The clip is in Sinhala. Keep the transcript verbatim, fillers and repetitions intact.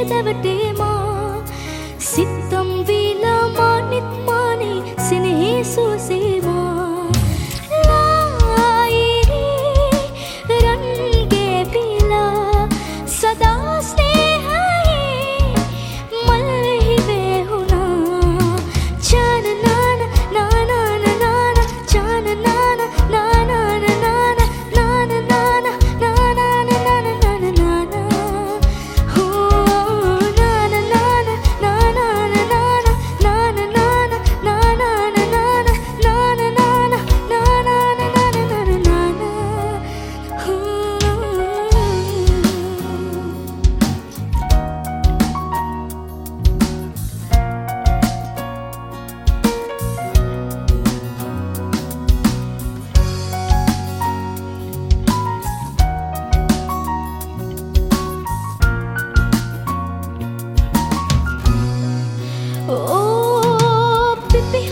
දැවටේමා සිත්තම් වීලා මානෙත් මානේ සෙනෙහි සුවසේවා ලායිරි රන්ගේ පිලා සදා ස්නේහයේ මල්හි වේහුණා චාන නාන නාන නාන චාන නාන නාන නාන නාන නාන නාන නාන නාන නාන හෝ නාන නාන නාන නාන නාන නාන නාන නාන නාන නාන නාන Oh, baby.